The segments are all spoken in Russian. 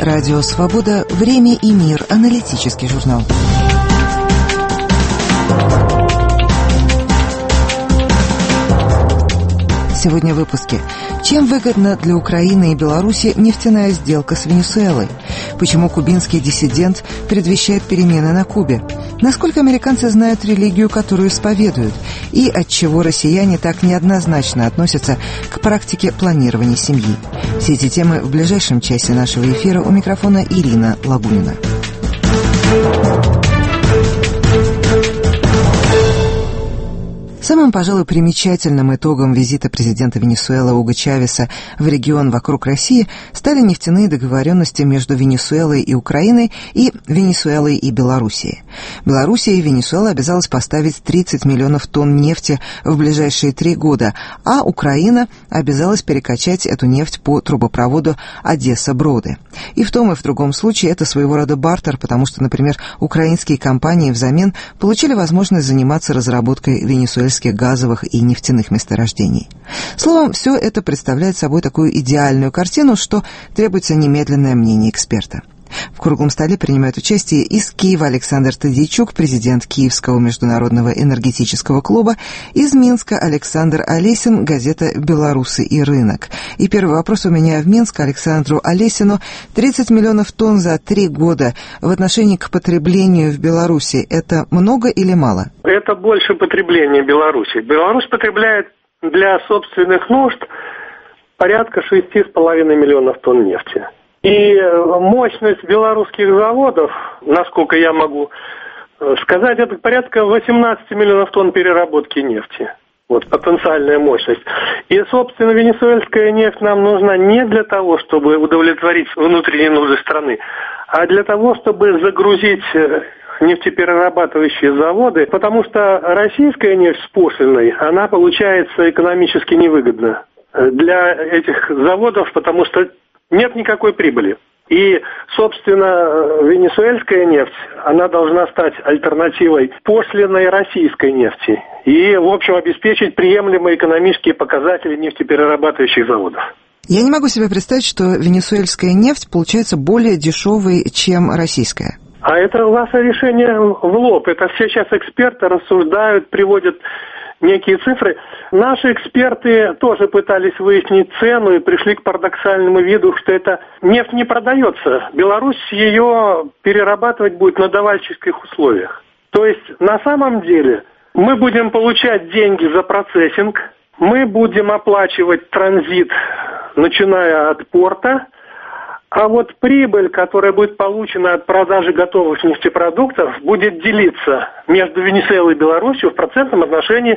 Радио «Свобода». Время и мир. Аналитический журнал. Сегодня в выпуске. Чем выгодна для Украины и Беларуси нефтяная сделка с Венесуэлой? Почему кубинский диссидент предвещает перемены на Кубе? Насколько американцы знают религию, которую исповедуют? И отчего россияне так неоднозначно относятся к практике планирования семьи? Все эти темы в ближайшем часе нашего эфира. У микрофона Ирина Лагунина. Самым, пожалуй, примечательным итогом визита президента Венесуэлы Уго Чавеса в регион вокруг России стали нефтяные договоренности между Венесуэлой и Украиной и Венесуэлой и Белоруссией. Белоруссия и Венесуэла обязалась поставить 30 миллионов тонн нефти в ближайшие 3 года, а Украина обязалась перекачать эту нефть по трубопроводу Одесса-Броды. И в том, и в другом случае это своего рода бартер, потому что, например, украинские компании взамен получили возможность заниматься разработкой венесуэльских газовых и нефтяных месторождений. Словом, все это представляет собой такую идеальную картину, что требуется немедленное мнение эксперта. В круглом столе принимают участие из Киева Александр Тадейчук, президент Киевского международного энергетического клуба, из Минска Александр Олесин, газета «Беларусы и рынок». И первый вопрос у меня в Минск Александру Олесину. 30 миллионов тонн за 3 года в отношении к потреблению в Беларуси – это много или мало? Это больше потребления Беларуси. Беларусь потребляет для собственных нужд порядка 6,5 миллионов тонн нефти. И мощность белорусских заводов, насколько я могу сказать, это порядка 18 миллионов тонн переработки нефти. Вот потенциальная мощность. И, собственно, венесуэльская нефть нам нужна не для того, чтобы удовлетворить внутренние нужды страны, а для того, чтобы загрузить нефтеперерабатывающие заводы, потому что российская нефть с пошлиной, она получается экономически невыгодна для этих заводов, потому что нет никакой прибыли. И, собственно, венесуэльская нефть, она должна стать альтернативой пошлиной российской нефти и, в общем, обеспечить приемлемые экономические показатели нефтеперерабатывающих заводов. Я не могу себе представить, что венесуэльская нефть получается более дешевой, чем российская. А это ваше решение в лоб. Это все сейчас эксперты рассуждают, приводят некие цифры. Наши эксперты тоже пытались выяснить цену и пришли к парадоксальному виду, что эта нефть не продается. Беларусь ее перерабатывать будет на давальческих условиях. То есть на самом деле мы будем получать деньги за процессинг, мы будем оплачивать транзит, начиная от порта, а вот прибыль, которая будет получена от продажи готовых нефтепродуктов, будет делиться между Венесуэлой и Беларусью в процентном отношении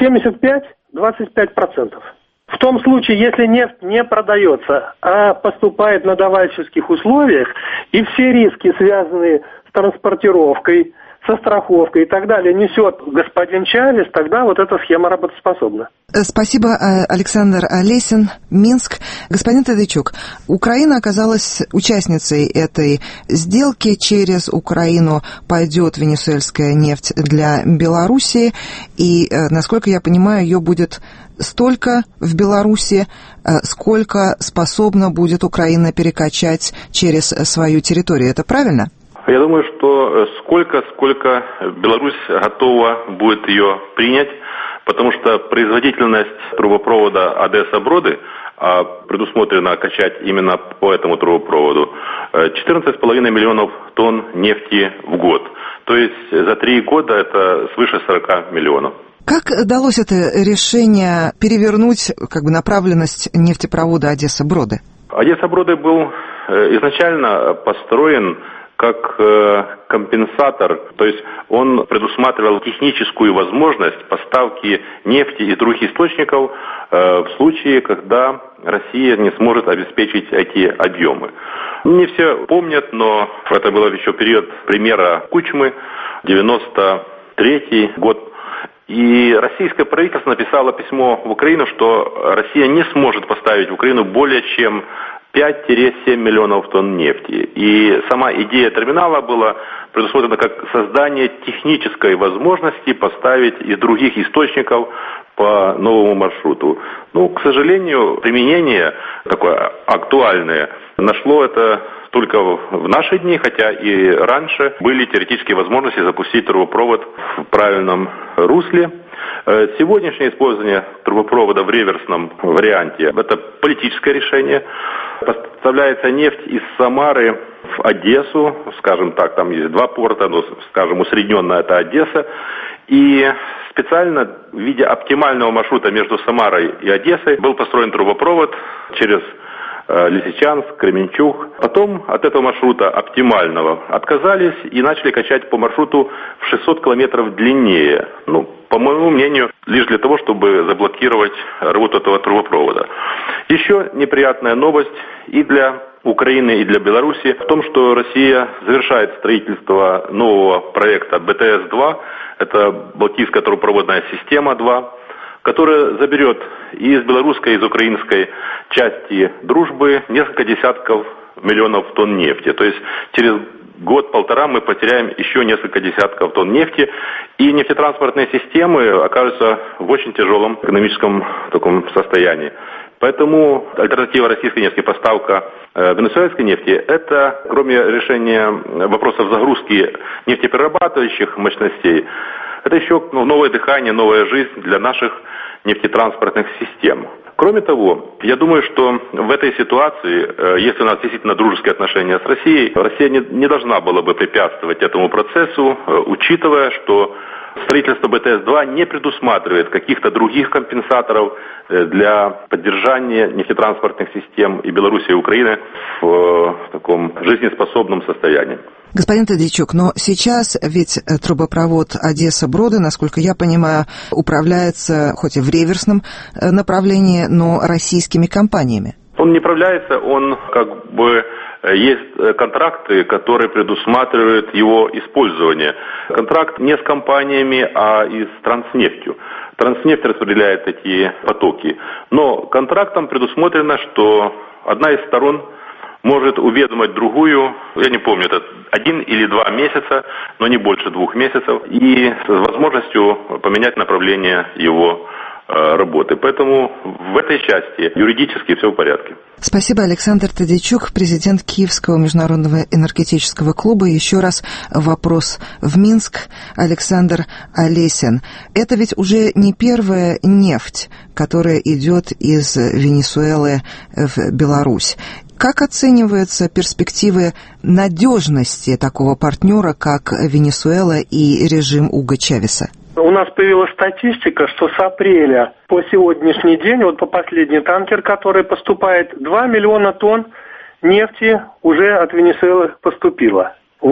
75-25%. В том случае, если нефть не продается, а поступает на давальческих условиях, и все риски, связанные с транспортировкой, со страховкой и так далее, несет господин Чавес, тогда вот эта схема работоспособна. Спасибо, Александр Олесин, Минск. Господин Тадейчук, Украина оказалась участницей этой сделки. Через Украину пойдет венесуэльская нефть для Белоруссии, и, насколько я понимаю, ее будет столько в Беларуси, сколько способна будет Украина перекачать через свою территорию. Это правильно? Я думаю, что сколько Беларусь готова будет ее принять, потому что производительность трубопровода Одесса-Броды, предусмотрено качать именно по этому трубопроводу, 14,5 миллионов тонн нефти в год. То есть за 3 года это свыше 40 миллионов. Как удалось это решение перевернуть направленность нефтепровода Одесса-Броды? Одесса-Броды был изначально построен как компенсатор, то есть он предусматривал техническую возможность поставки нефти из других источников в случае, когда Россия не сможет обеспечить эти объемы. Не все помнят, но это был еще период премьера Кучмы, 93 год. И российское правительство написало письмо в Украину, что Россия не сможет поставить в Украину более чем 5-7 миллионов тонн нефти. И сама идея терминала была предусмотрена как создание технической возможности поставить из других источников по новому маршруту. К сожалению, применение такое актуальное нашло это только в наши дни, хотя и раньше были теоретические возможности запустить трубопровод в правильном русле. Сегодняшнее использование трубопровода в реверсном варианте – это политическое решение. Поставляется нефть из Самары в Одессу, скажем так, там есть два порта, но, скажем, усредненно это Одесса. И специально в виде оптимального маршрута между Самарой и Одессой был построен трубопровод через Лисичанск, Кременчуг. Потом от этого маршрута оптимального отказались и начали качать по маршруту в 600 километров длиннее. По моему мнению, лишь для того, чтобы заблокировать работу этого трубопровода. Еще неприятная новость и для Украины, и для Беларуси в том, что Россия завершает строительство нового проекта БТС-2. Это Балтийская трубопроводная система 2. Которая заберет и из белорусской, и из украинской части дружбы несколько десятков миллионов тонн нефти. То есть через год-полтора мы потеряем еще несколько десятков тонн нефти, и нефтетранспортные системы окажутся в очень тяжелом экономическом таком состоянии. Поэтому альтернатива российской нефти, поставка венесуэльской нефти, это, кроме решения вопросов загрузки нефтеперерабатывающих мощностей, это еще новое дыхание, новая жизнь для наших нефтетранспортных систем. Кроме того, я думаю, что в этой ситуации, если у нас действительно дружеские отношения с Россией, Россия не должна была бы препятствовать этому процессу, учитывая, что строительство БТС-2 не предусматривает каких-то других компенсаторов для поддержания нефтетранспортных систем и Беларуси, и Украины в таком жизнеспособном состоянии. Господин Тадейчук, но сейчас ведь трубопровод Одесса-Броды, насколько я понимаю, управляется хоть и в реверсном направлении, но российскими компаниями. Он не управляется, он есть контракты, которые предусматривают его использование. Контракт не с компаниями, а и с Транснефтью. Транснефть распределяет эти потоки. Но контрактом предусмотрено, что одна из сторон может уведомить другую, я не помню, это 1 или 2 месяца, но не больше 2 месяцев, и с возможностью поменять направление его работы. Поэтому в этой части юридически все в порядке. Спасибо, Александр Тадейчук, президент Киевского международного энергетического клуба. Еще раз вопрос в Минск. Александр Олесин. Это ведь уже не первая нефть, которая идет из Венесуэлы в Беларусь. Как оцениваются перспективы надежности такого партнера, как Венесуэла и режим Уго Чавеса? У нас появилась статистика, что с апреля по сегодняшний день, по последний танкер, который поступает, 2 миллиона тонн нефти уже от Венесуэлы поступило.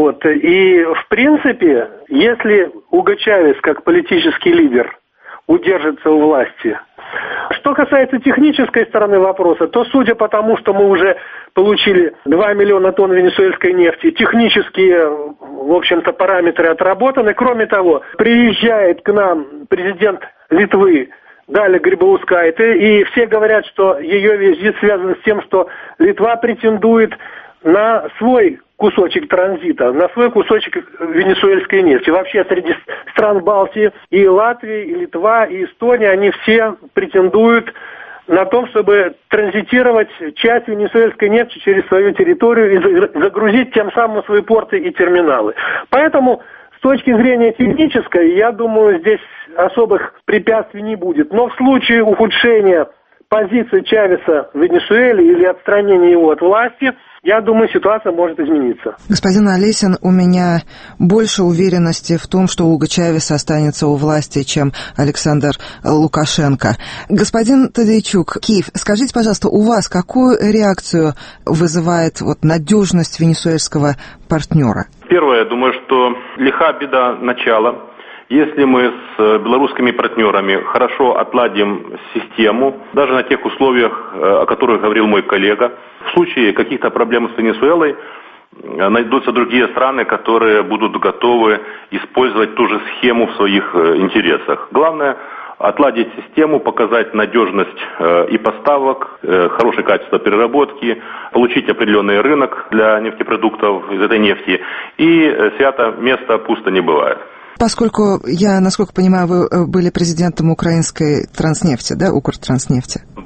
И, в принципе, если Уго Чавес, как политический лидер, удержится у власти. Что касается технической стороны вопроса, то, судя по тому, что мы уже получили 2 миллиона тонн венесуэльской нефти, технические, в общем-то, параметры отработаны. Кроме того, приезжает к нам президент Литвы Даля Грибаускайте, и все говорят, что ее визит связан с тем, что Литва претендует на свой кусочек транзита, на свой кусочек венесуэльской нефти. Вообще среди стран Балтии и Латвия, и Литва, и Эстония, они все претендуют на том, чтобы транзитировать часть венесуэльской нефти через свою территорию и загрузить тем самым свои порты и терминалы. Поэтому с точки зрения технической, я думаю, здесь особых препятствий не будет. Но в случае ухудшения позиции Чавеса в Венесуэле или отстранения его от власти, я думаю, ситуация может измениться. Господин Олесин, у меня больше уверенности в том, что Уго Чавес останется у власти, чем Александр Лукашенко. Господин Тадейчук, Киев, скажите, пожалуйста, у вас какую реакцию вызывает надежность венесуэльского партнера? Первое, я думаю, что лиха беда начала. Если мы с белорусскими партнерами хорошо отладим систему, даже на тех условиях, о которых говорил мой коллега, в случае каких-то проблем с Венесуэлой найдутся другие страны, которые будут готовы использовать ту же схему в своих интересах. Главное – отладить систему, показать надежность и поставок, хорошее качество переработки, получить определенный рынок для нефтепродуктов из этой нефти, и свято место пусто не бывает. Поскольку я, насколько понимаю, вы были президентом украинской Транснефти, да, Укртранснефти? Было такое.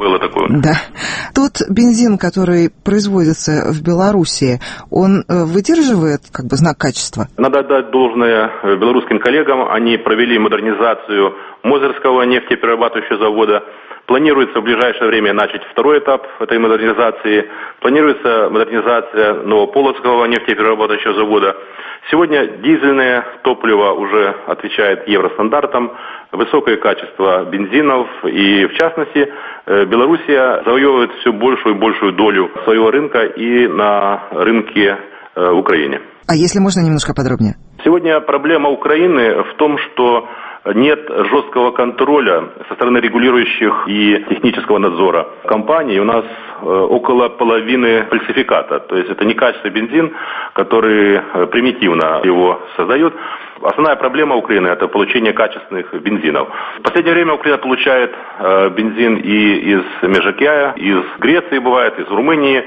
регион. Да. Тот бензин, который производится в Беларуси, он выдерживает знак качества? Надо отдать должное белорусским коллегам. Они провели модернизацию Мозырского нефтеперерабатывающего завода. Планируется в ближайшее время начать второй этап этой модернизации. Планируется модернизация Новополоцкого нефтеперерабатывающего завода. Сегодня дизельное топливо уже отвечает евростандартам, высокое качество бензинов, и в частности Белоруссия завоевывает все большую и большую долю своего рынка и на рынке в Украине. А если можно, немножко подробнее? Сегодня проблема Украины в том, что нет жесткого контроля со стороны регулирующих и технического надзора компаний. У нас около половины фальсификата. То есть это некачественный бензин, который примитивно его создает. Основная проблема Украины – это получение качественных бензинов. В последнее время Украина получает бензин и из Межакая, из Греции бывает, из Румынии.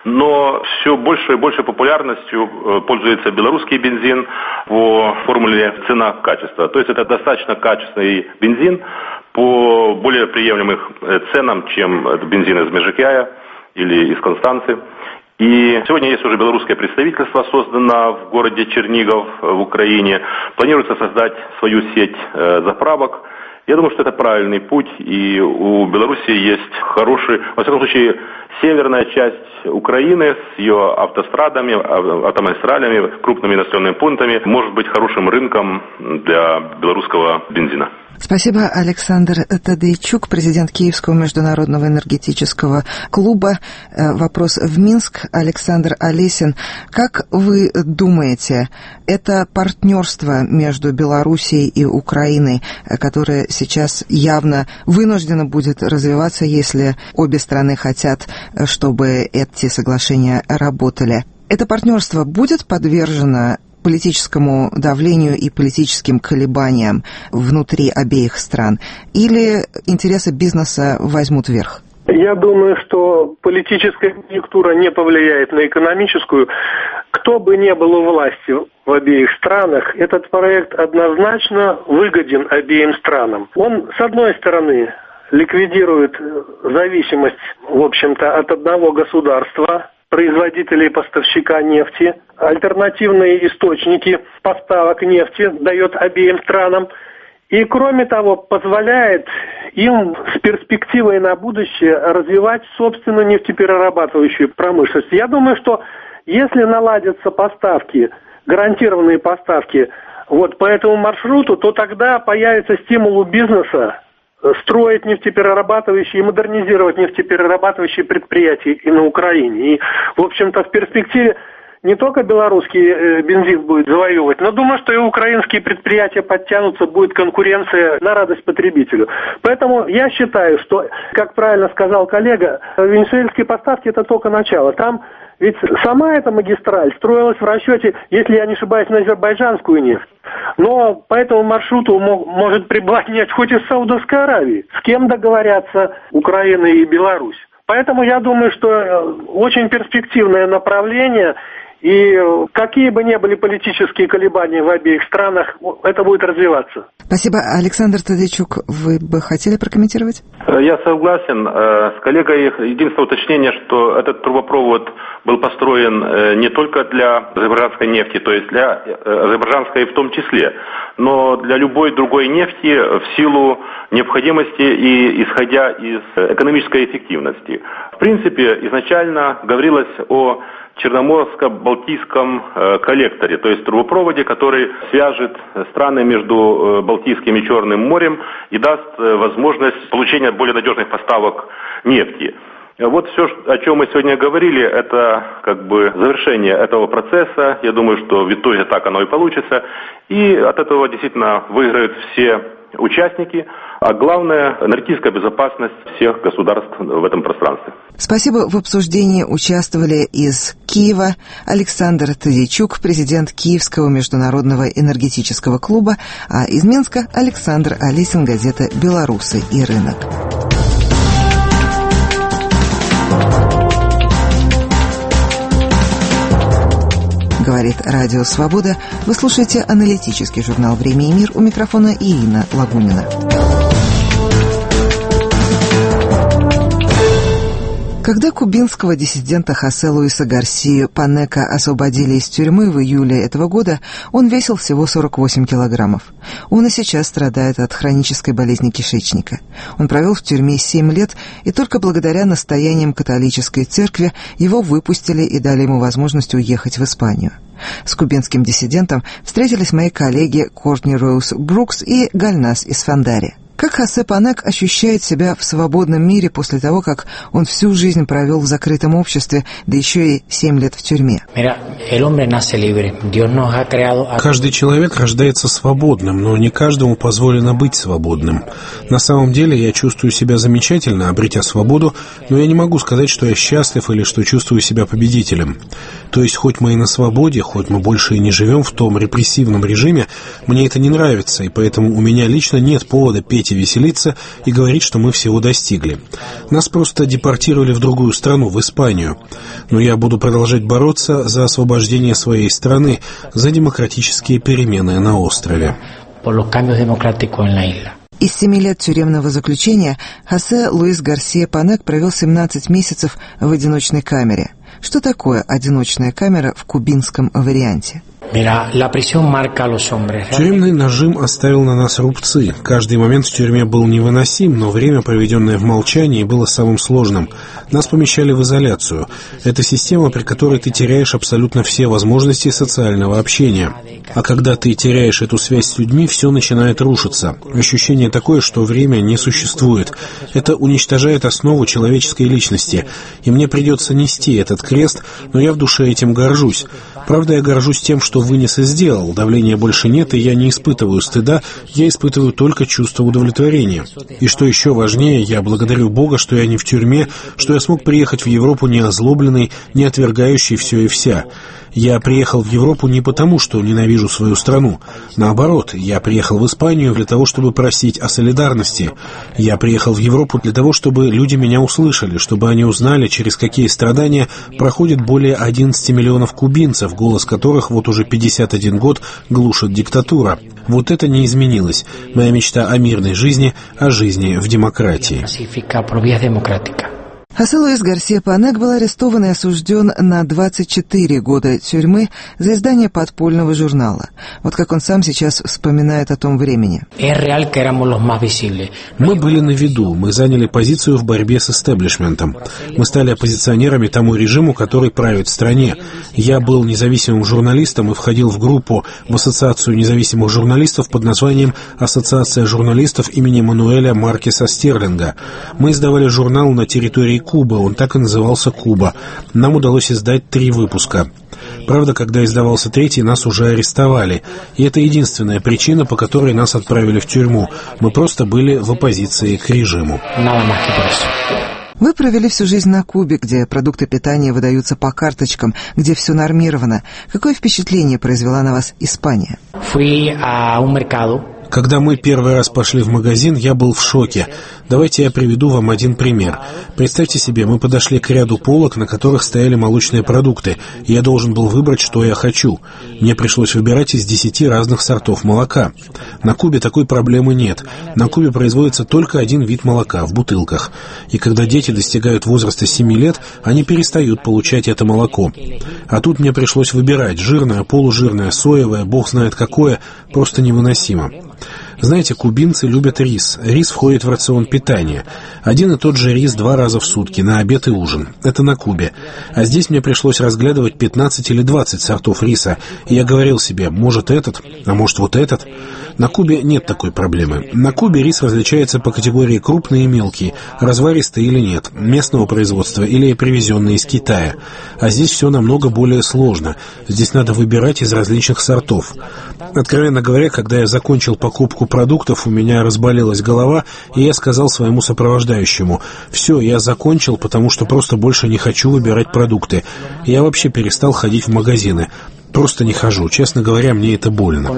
Но все больше и больше популярностью пользуется белорусский бензин по формуле цена-качество. То есть это достаточно качественный бензин по более приемлемым ценам, чем бензин из Межакая или из Констанцы. И сегодня есть уже белорусское представительство, создано в городе Чернигов в Украине. Планируется создать свою сеть заправок. Я думаю, что это правильный путь, и у Беларуси есть хороший, во всяком случае, северная часть Украины с ее автострадами, автомагистралями, крупными населенными пунктами, может быть хорошим рынком для белорусского бензина. Спасибо, Александр Тадейчук, президент Киевского международного энергетического клуба. Вопрос в Минск. Александр Олесин. Как вы думаете, это партнерство между Белоруссией и Украиной, которое сейчас явно вынуждено будет развиваться, если обе страны хотят, чтобы эти соглашения работали, это партнерство будет подвержено политическому давлению и политическим колебаниям внутри обеих стран? Или интересы бизнеса возьмут верх? Я думаю, что политическая конъюнктура не повлияет на экономическую. Кто бы ни был у власти в обеих странах, этот проект однозначно выгоден обеим странам. Он, с одной стороны, ликвидирует зависимость, в общем-то, от одного государства, производителя и поставщика нефти. Альтернативные источники поставок нефти дает обеим странам. И, кроме того, позволяет им с перспективой на будущее развивать собственную нефтеперерабатывающую промышленность. Я думаю, что если наладятся поставки, гарантированные поставки по этому маршруту, то тогда появится стимул у бизнеса строить нефтеперерабатывающие и модернизировать нефтеперерабатывающие предприятия и на Украине. И, в общем-то, в перспективе не только белорусский бензин будет завоевывать, но думаю, что и украинские предприятия подтянутся, будет конкуренция на радость потребителю. Поэтому я считаю, что, как правильно сказал коллега, венесуэльские поставки – это только начало. Там ведь сама эта магистраль строилась в расчете, если я не ошибаюсь, на азербайджанскую нефть. Но по этому маршруту может прибывать нефть хоть из Саудовской Аравии. С кем договорятся Украина и Беларусь. Поэтому я думаю, что очень перспективное направление. И какие бы ни были политические колебания в обеих странах, это будет развиваться. Спасибо. Александр Тадейчук, вы бы хотели прокомментировать? Я согласен с коллегой. Единственное уточнение, что этот трубопровод был построен не только для азербайджанской нефти, то есть для азербайджанской в том числе, но для любой другой нефти в силу необходимости и исходя из экономической эффективности. В принципе, изначально говорилось о Черноморско-Балтийском коллекторе, то есть трубопроводе, который свяжет страны между Балтийским и Черным морем и даст возможность получения более надежных поставок нефти. Вот все, о чем мы сегодня говорили, это завершение этого процесса. Я думаю, что в итоге так оно и получится. И от этого действительно выиграют все участники, а главное – энергетическая безопасность всех государств в этом пространстве. Спасибо. В обсуждении участвовали из Киева Александр Тадейчук, президент Киевского международного энергетического клуба, а из Минска Александр Олесин, газета «Белорусы и рынок». Говорит Радио Свобода. Вы слушаете аналитический журнал «Время и мир». У микрофона Ирина Лагунина. Когда кубинского диссидента Хосе Луиса Гарсию Панека освободили из тюрьмы в июле этого года, он весил всего 48 килограммов. Он и сейчас страдает от хронической болезни кишечника. Он провел в тюрьме 7 лет, и только благодаря настояниям католической церкви его выпустили и дали ему возможность уехать в Испанию. С кубинским диссидентом встретились мои коллеги Кортни Роуз Брукс и Гальнас Исфандари. Как Хосе Панек ощущает себя в свободном мире после того, как он всю жизнь провел в закрытом обществе, да еще и 7 лет в тюрьме? Каждый человек рождается свободным, но не каждому позволено быть свободным. На самом деле я чувствую себя замечательно, обретя свободу, но я не могу сказать, что я счастлив или что чувствую себя победителем. То есть, хоть мы и на свободе, хоть мы больше и не живем в том репрессивном режиме, мне это не нравится, и поэтому у меня лично нет повода петь и веселиться и говорить, что мы всего достигли. Нас просто депортировали в другую страну, в Испанию. Но я буду продолжать бороться за освобождение своей страны, за демократические перемены на острове. Из 7 лет тюремного заключения Хосе Луис Гарсия Панек провел 17 месяцев в одиночной камере. Что такое одиночная камера в кубинском варианте? Тюремный нажим оставил на нас рубцы. Каждый момент в тюрьме был невыносим, но время, проведенное в молчании, было самым сложным. Нас помещали в изоляцию. Это система, при которой ты теряешь абсолютно все возможности социального общения. А когда ты теряешь эту связь с людьми, все начинает рушиться. Ощущение такое, что время не существует. Это уничтожает основу человеческой личности. И мне придется нести этот крест, но я в душе этим горжусь. Правда, я горжусь тем, что вынес и сделал. Давления больше нет, и я не испытываю стыда, я испытываю только чувство удовлетворения. И что еще важнее, я благодарю Бога, что я не в тюрьме, что я смог приехать в Европу не озлобленный, не отвергающий все и вся. Я приехал в Европу не потому, что ненавижу свою страну. Наоборот, я приехал в Испанию для того, чтобы просить о солидарности. Я приехал в Европу для того, чтобы люди меня услышали, чтобы они узнали, через какие страдания проходит более 11 миллионов кубинцев, голос которых вот уже 51 год глушит диктатура. Вот это не изменилось. Моя мечта о мирной жизни, о жизни в демократии. Хосе Луис Гарсия Панек был арестован и осужден на 24 года тюрьмы за издание подпольного журнала. Вот как он сам сейчас вспоминает о том времени. Мы были на виду, мы заняли позицию в борьбе с истеблишментом. Мы стали оппозиционерами тому режиму, который правит в стране. Я был независимым журналистом и входил в группу, в ассоциацию независимых журналистов под названием «Ассоциация журналистов имени Мануэля Маркеса Стерлинга». Мы издавали журнал на территории Кубы, он так и назывался «Куба». Нам удалось издать 3 выпуска. Правда, когда издавался 3-й, нас уже арестовали. И это единственная причина, по которой нас отправили в тюрьму. Мы просто были в оппозиции к режиму. Вы провели всю жизнь на Кубе, где продукты питания выдаются по карточкам, где все нормировано. Какое впечатление произвела на вас Испания? Когда мы первый раз пошли в магазин, я был в шоке. Давайте я приведу вам один пример. Представьте себе, мы подошли к ряду полок, на которых стояли молочные продукты, и я должен был выбрать, что я хочу. Мне пришлось выбирать из 10 разных сортов молока. На Кубе такой проблемы нет. На Кубе производится только один вид молока в бутылках. И когда дети достигают возраста 7 лет, они перестают получать это молоко. А тут мне пришлось выбирать: жирное, полужирное, соевое, бог знает какое, просто невыносимо. Знаете, кубинцы любят рис. Рис входит в рацион питания. Один и тот же рис 2 раза в сутки, на обед и ужин. Это на Кубе. А здесь мне пришлось разглядывать 15 или 20 сортов риса. И я говорил себе, может этот, а может вот этот. На Кубе нет такой проблемы. На Кубе рис различается по категории крупный и мелкий, разваристый или нет, местного производства или привезенный из Китая. А здесь все намного более сложно. Здесь надо выбирать из различных сортов. Откровенно говоря, когда я закончил покупку продуктов, у меня разболелась голова, и я сказал своему сопровождающему: «Все, я закончил, потому что просто больше не хочу выбирать продукты. Я вообще перестал ходить в магазины. Просто не хожу. Честно говоря, мне это больно».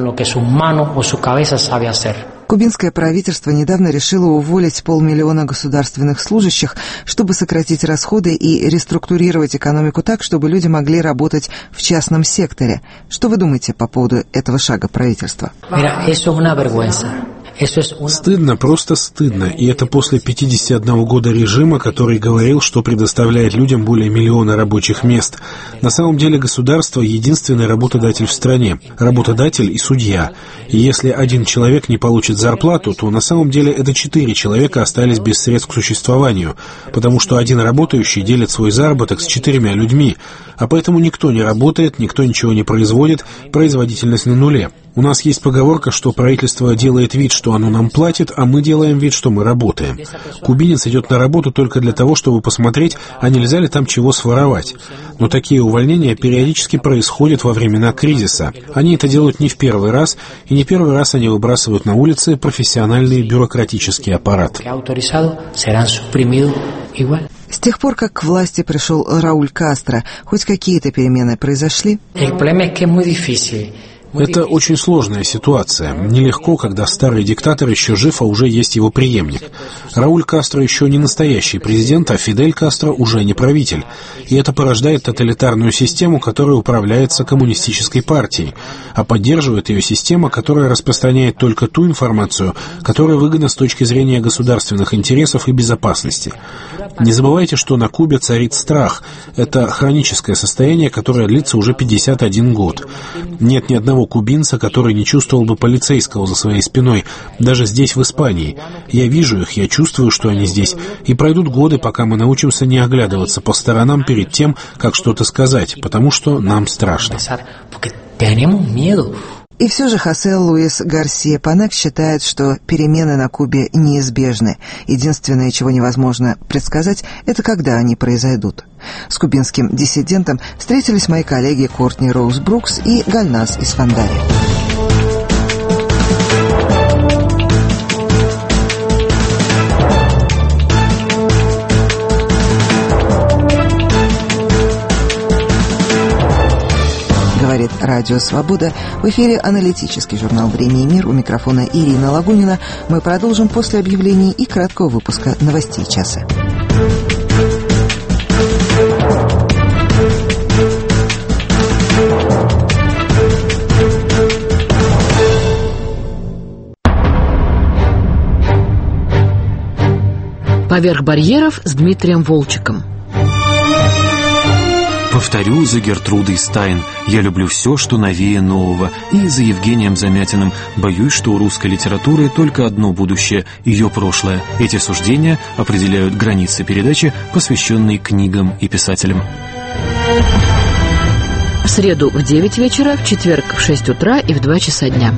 Кубинское правительство недавно решило уволить 500 000 государственных служащих, чтобы сократить расходы и реструктурировать экономику так, чтобы люди могли работать в частном секторе. Что вы думаете по поводу этого шага правительства? Стыдно, просто стыдно. И это после 51 года режима, который говорил, что предоставляет людям более миллиона рабочих мест. На самом деле государство — единственный работодатель в стране. Работодатель и судья. И если один человек не получит зарплату, то на самом деле это 4 человека остались без средств к существованию, потому что один работающий делит свой заработок с 4 людьми. А поэтому никто не работает, никто ничего не производит, производительность на нуле. У нас есть поговорка, что правительство делает вид, что оно нам платит, а мы делаем вид, что мы работаем. Кубинец идет на работу только для того, чтобы посмотреть, а нельзя ли там чего своровать. Но такие увольнения периодически происходят во времена кризиса. Они это делают не в первый раз, и не первый раз они выбрасывают на улицы профессиональный бюрократический аппарат. С тех пор, как к власти пришел Рауль Кастро, хоть какие-то перемены произошли? Это очень сложная ситуация. Нелегко, когда старый диктатор еще жив, а уже есть его преемник. Рауль Кастро еще не настоящий президент, а Фидель Кастро уже не правитель. И это порождает тоталитарную систему, которая управляется коммунистической партией, а поддерживает ее система, которая распространяет только ту информацию, которая выгодна с точки зрения государственных интересов и безопасности. Не забывайте, что на Кубе царит страх. Это хроническое состояние, которое длится уже 51 год. Нет ни одного кубинца, который не чувствовал бы полицейского за своей спиной, даже здесь, в Испании. Я вижу их, я чувствую, что они здесь, и пройдут годы, пока мы научимся не оглядываться по сторонам перед тем, как что-то сказать, потому что нам страшно. И все же Хосе Луис Гарсия Панек считает, что перемены на Кубе неизбежны. Единственное, чего невозможно предсказать, это когда они произойдут. С кубинским диссидентом встретились мои коллеги Кортни Роуз Брукс и Гальнас Исфандари. Говорит Радио Свобода. В эфире аналитический журнал «Время и мир». У микрофона Ирина Лагунина. Мы продолжим после объявлений и краткого выпуска новостей часа. «Поверх барьеров» с Дмитрием Волчиком. Повторю за Гертрудой Стайн: я люблю все, что новее нового. И за Евгением Замятиным: боюсь, что у русской литературы только одно будущее — ее прошлое. Эти суждения определяют границы передачи, посвященной книгам и писателям. В среду в 9 вечера, в четверг в 6 утра и в 2 часа дня.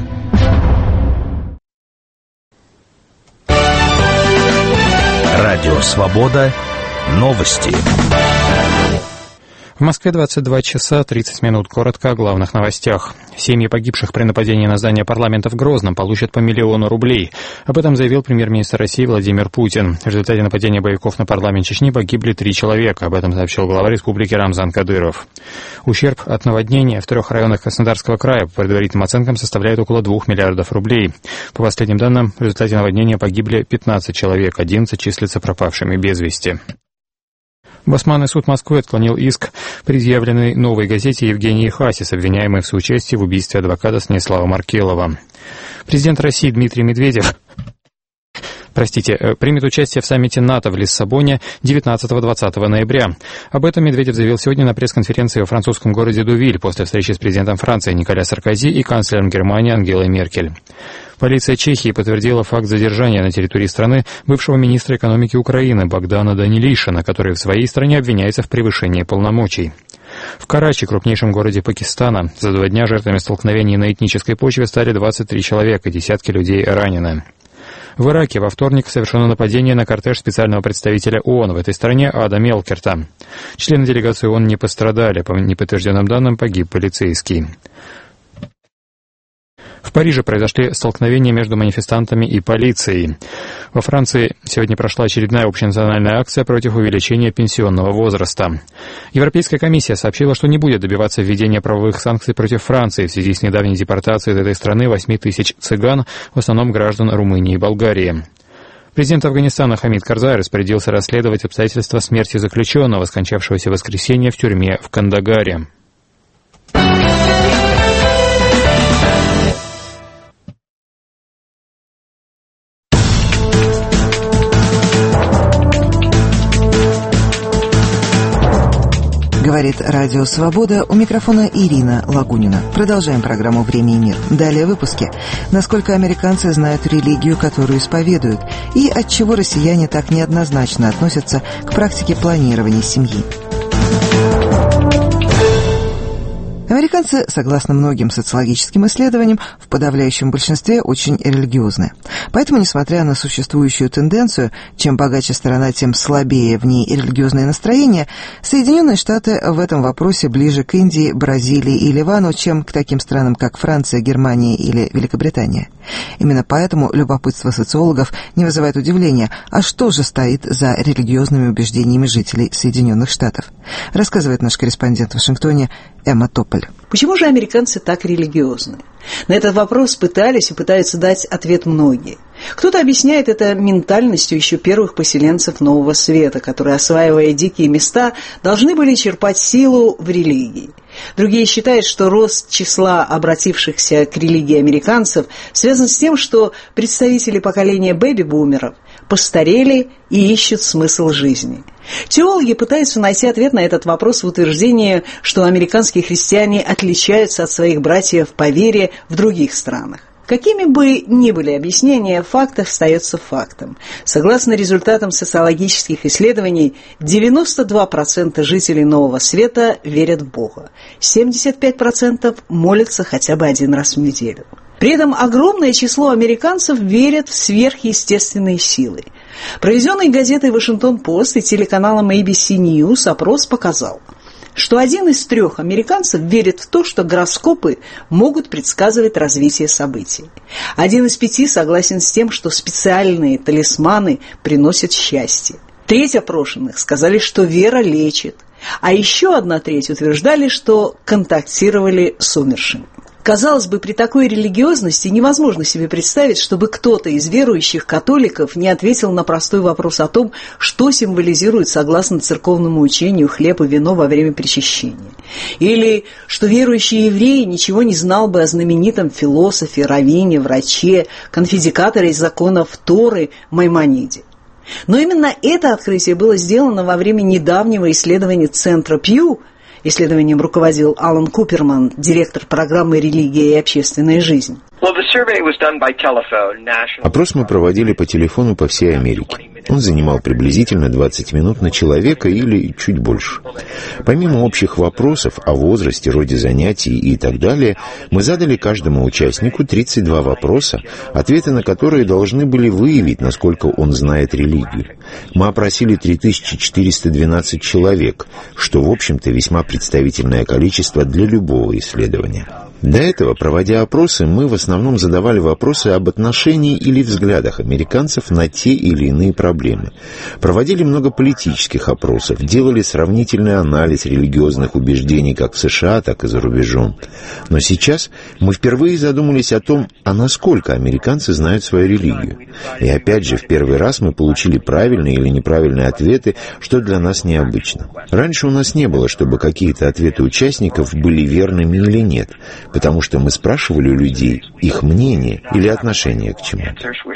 Радио Свобода. Новости. В Москве 22 часа 30 минут. Коротко о главных новостях. Семьи погибших при нападении на здание парламента в Грозном получат по 1 000 000 рублей. Об этом заявил премьер-министр России Владимир Путин. В результате нападения боевиков на парламент Чечни погибли 3 человека. Об этом сообщил глава республики Рамзан Кадыров. Ущерб от наводнения в 3 районах Краснодарского края по предварительным оценкам составляет около 2 миллиардов рублей. По последним данным, в результате наводнения погибли 15 человек, 11 числятся пропавшими без вести. Басманный суд Москвы отклонил иск, предъявленный «Новой газете» Евгении Хасис, обвиняемой в соучастии в убийстве адвоката Станислава Маркелова. Президент России Дмитрий Медведев примет участие в саммите НАТО в Лиссабоне 19-20 ноября. Об этом Медведев заявил сегодня на пресс-конференции во французском городе Дувиль после встречи с президентом Франции Николя Саркози и канцлером Германии Ангелой Меркель. Полиция Чехии подтвердила факт задержания на территории страны бывшего министра экономики Украины Богдана Данилишина, который в своей стране обвиняется в превышении полномочий. В Карачи, крупнейшем городе Пакистана, за 2 дня жертвами столкновений на этнической почве стали 23 человека, десятки людей ранены. В Ираке во вторник совершено нападение на кортеж специального представителя ООН в этой стране Ада Мелкерта. Члены делегации ООН не пострадали, по неподтвержденным данным погиб полицейский. В Париже произошли столкновения между манифестантами и полицией. Во Франции сегодня прошла очередная общенациональная акция против увеличения пенсионного возраста. Европейская комиссия сообщила, что не будет добиваться введения правовых санкций против Франции в связи с недавней депортацией из этой страны 8 тысяч цыган, в основном граждан Румынии и Болгарии. Президент Афганистана Хамид Карзай распорядился расследовать обстоятельства смерти заключенного, скончавшегося в воскресенье в тюрьме в Кандагаре. Говорит Радио Свобода, у микрофона Ирина Лагунина. Продолжаем программу «Время и мир». Далее в выпуске. Насколько американцы знают религию, которую исповедуют, и отчего россияне так неоднозначно относятся к практике планирования семьи. Американцы, согласно многим социологическим исследованиям, в подавляющем большинстве очень религиозны. Поэтому, несмотря на существующую тенденцию, чем богаче страна, тем слабее в ней религиозное настроение, Соединенные Штаты в этом вопросе ближе к Индии, Бразилии и Ливану, чем к таким странам, как Франция, Германия или Великобритания. Именно поэтому любопытство социологов не вызывает удивления. А что же стоит за религиозными убеждениями жителей Соединенных Штатов? Рассказывает наш корреспондент в Вашингтоне Эмма Тополь. Почему же американцы так религиозны? На этот вопрос пытались и пытаются дать ответ многие. Кто-то объясняет это ментальностью еще первых поселенцев Нового Света, которые, осваивая дикие места, должны были черпать силу в религии. Другие считают, что рост числа обратившихся к религии американцев связан с тем, что представители поколения бэби-бумеров постарели и ищут смысл жизни. Теологи пытаются найти ответ на этот вопрос в утверждении, что американские христиане отличаются от своих братьев по вере в других странах. Какими бы ни были объяснения, факт остается фактом. Согласно результатам социологических исследований, 92% жителей Нового Света верят в Бога, 75% молятся хотя бы один раз в неделю. При этом огромное число американцев верят в сверхъестественные силы. Проведенный газетой «Вашингтон-Пост» и телеканалом ABC News опрос показал, что 1 из 3 американцев верит в то, что гороскопы могут предсказывать развитие событий. 1 из 5 согласен с тем, что специальные талисманы приносят счастье. 3 опрошенных сказали, что вера лечит, а еще 1/3 утверждали, что контактировали с умершими. Казалось бы, при такой религиозности невозможно себе представить, чтобы кто-то из верующих католиков не ответил на простой вопрос о том, что символизирует, согласно церковному учению, хлеб и вино во время причащения. Или что верующий еврей ничего не знал бы о знаменитом философе, раввине, враче, конфидикаторе из законов Торы Маймониде. Но именно это открытие было сделано во время недавнего исследования Центра Пью. Исследованием руководил Алан Куперман, директор программы «Религия и общественная жизнь». Опрос мы проводили по телефону по всей Америке. Он занимал приблизительно 20 минут на человека или чуть больше. Помимо общих вопросов о возрасте, роде занятий и так далее, мы задали каждому участнику 32 вопроса, ответы на которые должны были выявить, насколько он знает религию. Мы опросили 3412 человек, что, в общем-то, весьма представительное количество для любого исследования. До этого, проводя опросы, мы в основном задавали вопросы об отношении или взглядах американцев на те или иные проблемы. Проводили много политических опросов, делали сравнительный анализ религиозных убеждений как в США, так и за рубежом. Но сейчас мы впервые задумались о том, а насколько американцы знают свою религию. И опять же, в первый раз мы получили правильные или неправильные ответы, что для нас необычно. Раньше у нас не было, чтобы какие-то ответы участников были верными или нет, потому что мы спрашивали у людей их мнение или отношение к чему-то.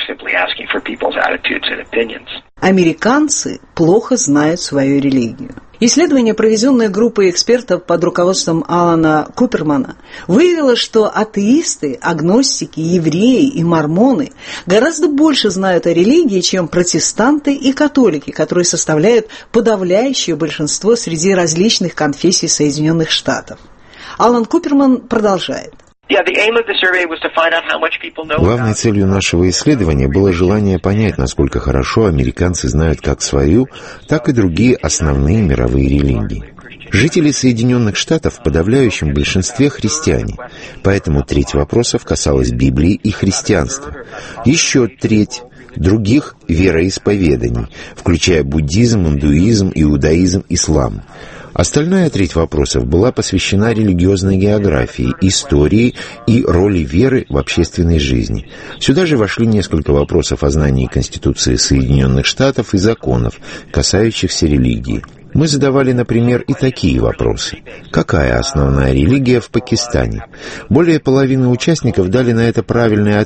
Американцы плохо знают свою религию. Исследование, проведенное группой экспертов под руководством Алана Купермана, выявило, что атеисты, агностики, евреи и мормоны гораздо больше знают о религии, чем протестанты и католики, которые составляют подавляющее большинство среди различных конфессий Соединенных Штатов. Алан Куперман продолжает. Главной целью нашего исследования было желание понять, насколько хорошо американцы знают как свою, так и другие основные мировые религии. Жители Соединенных Штатов в подавляющем большинстве христиане, поэтому треть вопросов касалась Библии и христианства. Еще треть других вероисповеданий, включая буддизм, индуизм, иудаизм, ислам. Остальная треть вопросов была посвящена религиозной географии, истории и роли веры в общественной жизни. Сюда же вошли несколько вопросов о знании Конституции Соединенных Штатов и законов, касающихся религии. Мы задавали, например, и такие вопросы. Какая основная религия в Пакистане? Более половины участников дали на это правильный ответ.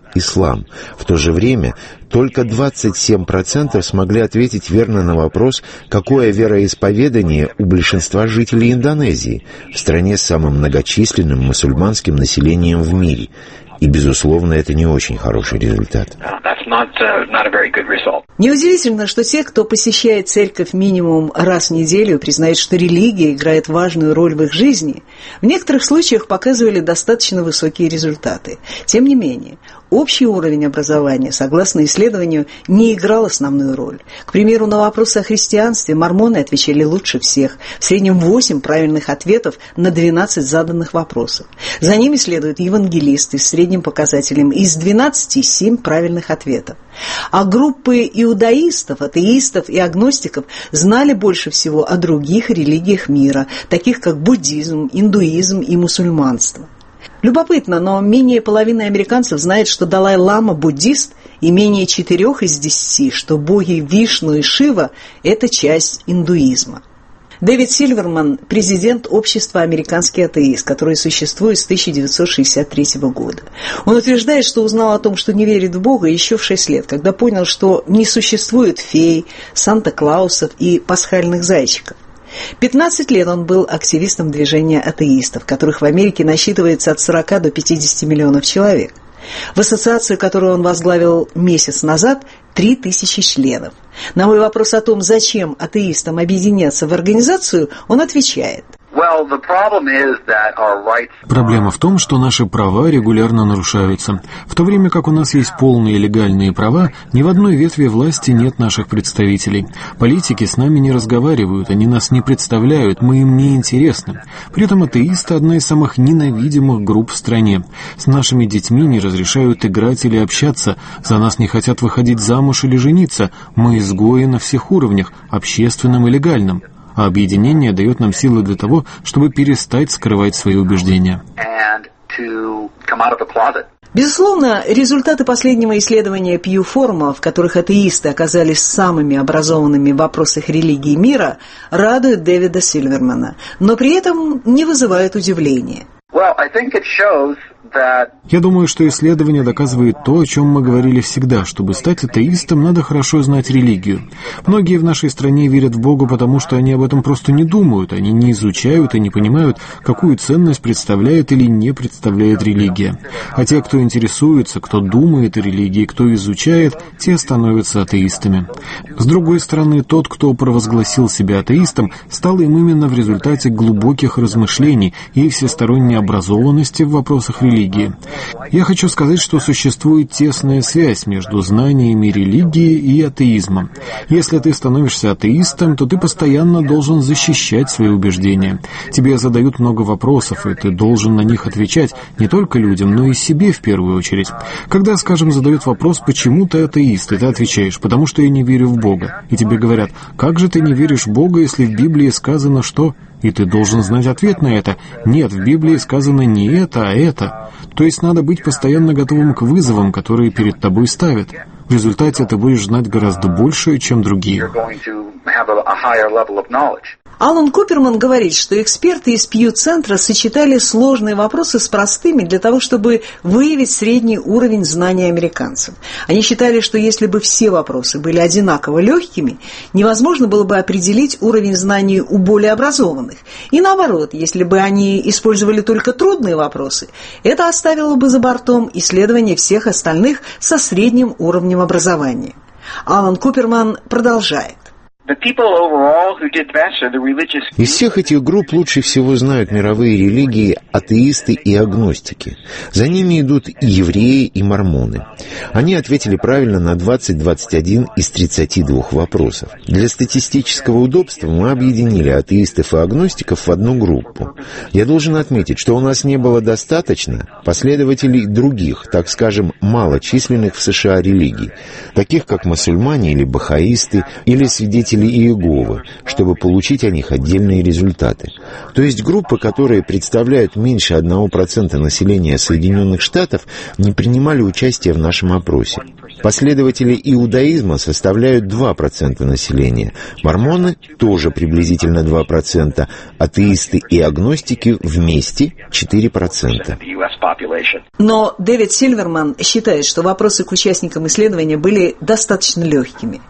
ислам. В то же время только 27% смогли ответить верно на вопрос, какое вероисповедание у большинства жителей Индонезии, в стране с самым многочисленным мусульманским населением в мире. И, безусловно, это не очень хороший результат. Неудивительно, что те, кто посещает церковь минимум раз в неделю, признают, что религия играет важную роль в их жизни, в некоторых случаях показывали достаточно высокие результаты. Тем не менее, общий уровень образования, согласно исследованию, не играл основную роль. К примеру, на вопросы о христианстве мормоны отвечали лучше всех. В среднем 8 правильных ответов на 12 заданных вопросов. За ними следуют евангелисты с средним показателем из 12 7 правильных ответов. А группы иудаистов, атеистов и агностиков знали больше всего о других религиях мира, таких как буддизм, индуизм и мусульманство. Любопытно, но менее половины американцев знает, что Далай-лама буддист, и менее 4 из 10, что боги Вишну и Шива – это часть индуизма. Дэвид Сильверман – президент общества «Американский атеист», которое существует с 1963 года. Он утверждает, что узнал о том, что не верит в Бога, еще в 6 лет, когда понял, что не существует фей, Санта-Клаусов и пасхальных зайчиков. 15 лет он был активистом движения атеистов, которых в Америке насчитывается от 40 до 50 миллионов человек. В ассоциацию, которую он возглавил месяц назад, 3000 членов. На мой вопрос о том, зачем атеистам объединяться в организацию, он отвечает. Проблема в том, что наши права регулярно нарушаются. В то время как у нас есть полные легальные права, ни в одной ветви власти нет наших представителей. Политики с нами не разговаривают, они нас не представляют, мы им не интересны. При этом атеисты – одна из самых ненавидимых групп в стране. С нашими детьми не разрешают играть или общаться, за нас не хотят выходить замуж или жениться. Мы изгои на всех уровнях, общественном и легальном. А объединение дает нам силы для того, чтобы перестать скрывать свои убеждения. Безусловно, результаты последнего исследования Пью форума, в которых атеисты оказались самыми образованными в вопросах религии мира, радуют Дэвида Сильвермана, но при этом не вызывают удивления. Я думаю, что исследование доказывает то, о чем мы говорили всегда. Чтобы стать атеистом, надо хорошо знать религию. Многие в нашей стране верят в Бога, потому что они об этом просто не думают, они не изучают и не понимают, какую ценность представляет или не представляет религия. А те, кто интересуется, кто думает о религии, кто изучает, те становятся атеистами. С другой стороны, тот, кто провозгласил себя атеистом, стал им именно в результате глубоких размышлений и всесторонней образованности в вопросах религии. Я хочу сказать, что существует тесная связь между знаниями религии и атеизмом. Если ты становишься атеистом, то ты постоянно должен защищать свои убеждения. Тебе задают много вопросов, и ты должен на них отвечать не только людям, но и себе в первую очередь. Когда, скажем, задают вопрос, почему ты атеист, и ты отвечаешь, потому что я не верю в Бога. И тебе говорят, как же ты не веришь в Бога, если в Библии сказано, что... И ты должен знать ответ на это. Нет, в Библии сказано не это, а это. То есть надо быть постоянно готовым к вызовам, которые перед тобой ставят. В результате ты будешь знать гораздо больше, чем другие. Алан Куперман говорит, что эксперты из Пью-центра сочетали сложные вопросы с простыми для того, чтобы выявить средний уровень знаний американцев. Они считали, что если бы все вопросы были одинаково легкими, невозможно было бы определить уровень знаний у более образованных. И наоборот, если бы они использовали только трудные вопросы, это оставило бы за бортом исследование всех остальных со средним уровнем образования. Алан Куперман продолжает. Из всех этих групп лучше всего знают мировые религии атеисты и агностики. За ними идут и евреи, и мормоны. Они ответили правильно на 20-21 из 32 вопросов. Для статистического удобства мы объединили атеистов и агностиков в одну группу. Я должен отметить, что у нас не было достаточно последователей других, так скажем, малочисленных в США религий, таких как мусульмане или бахаисты, или свидетели Иеговы, чтобы получить о них отдельные результаты. То есть группы, которые представляют меньше 1% населения Соединенных Штатов, не принимали участие в нашем опросе. Последователи иудаизма составляют 2% населения, мормоны тоже приблизительно 2%, атеисты и агностики вместе 4%. Но Дэвид Сильверман считает, что вопросы к участникам исследования были достаточно легкими.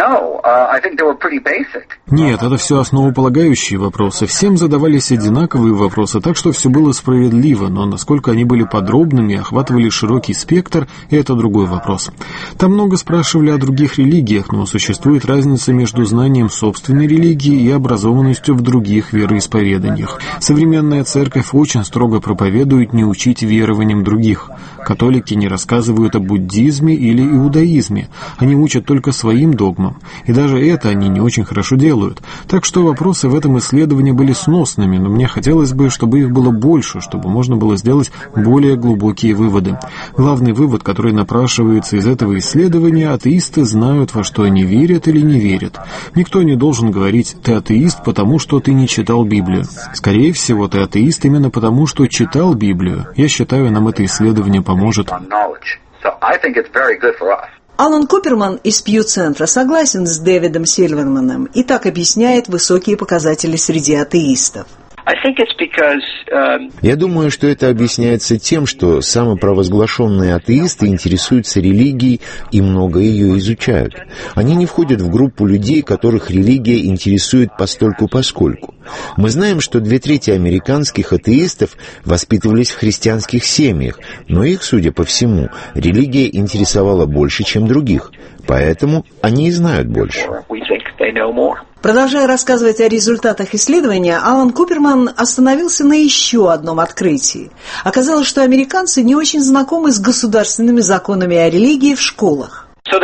Нет, это все основополагающие вопросы. Всем задавались одинаковые вопросы, так что все было справедливо, но насколько они были подробными и охватывали широкий спектр, это другой вопрос. Там много спрашивали о других религиях, но существует разница между знанием собственной религии и образованностью в других вероисповеданиях. Современная церковь очень строго проповедует не учить верованиям других. Католики не рассказывают о буддизме или иудаизме. Они учат только своим догмам. И даже это они не очень хорошо делают. Так что вопросы в этом исследовании были сносными, но мне хотелось бы, чтобы их было больше, чтобы можно было сделать более глубокие выводы. Главный вывод, который напрашивается из этого исследования: атеисты знают, во что они верят или не верят. Никто не должен говорить: ты атеист, потому что ты не читал Библию. Скорее всего, ты атеист именно потому, что читал Библию. Я считаю, нам это исследование поможет. Алан Куперман из Пью-центра согласен с Дэвидом Сильверманом и так объясняет высокие показатели среди атеистов. Я думаю, что это объясняется тем, что самопровозглашенные атеисты интересуются религией и много ее изучают. Они не входят в группу людей, которых религия интересует постольку-поскольку. Мы знаем, что 2/3 американских атеистов воспитывались в христианских семьях, но их, судя по всему, религия интересовала больше, чем других. Поэтому они и знают больше. Продолжая рассказывать о результатах исследования, Алан Куперман остановился на еще одном открытии. Оказалось, что американцы не очень знакомы с государственными законами о религии в школах.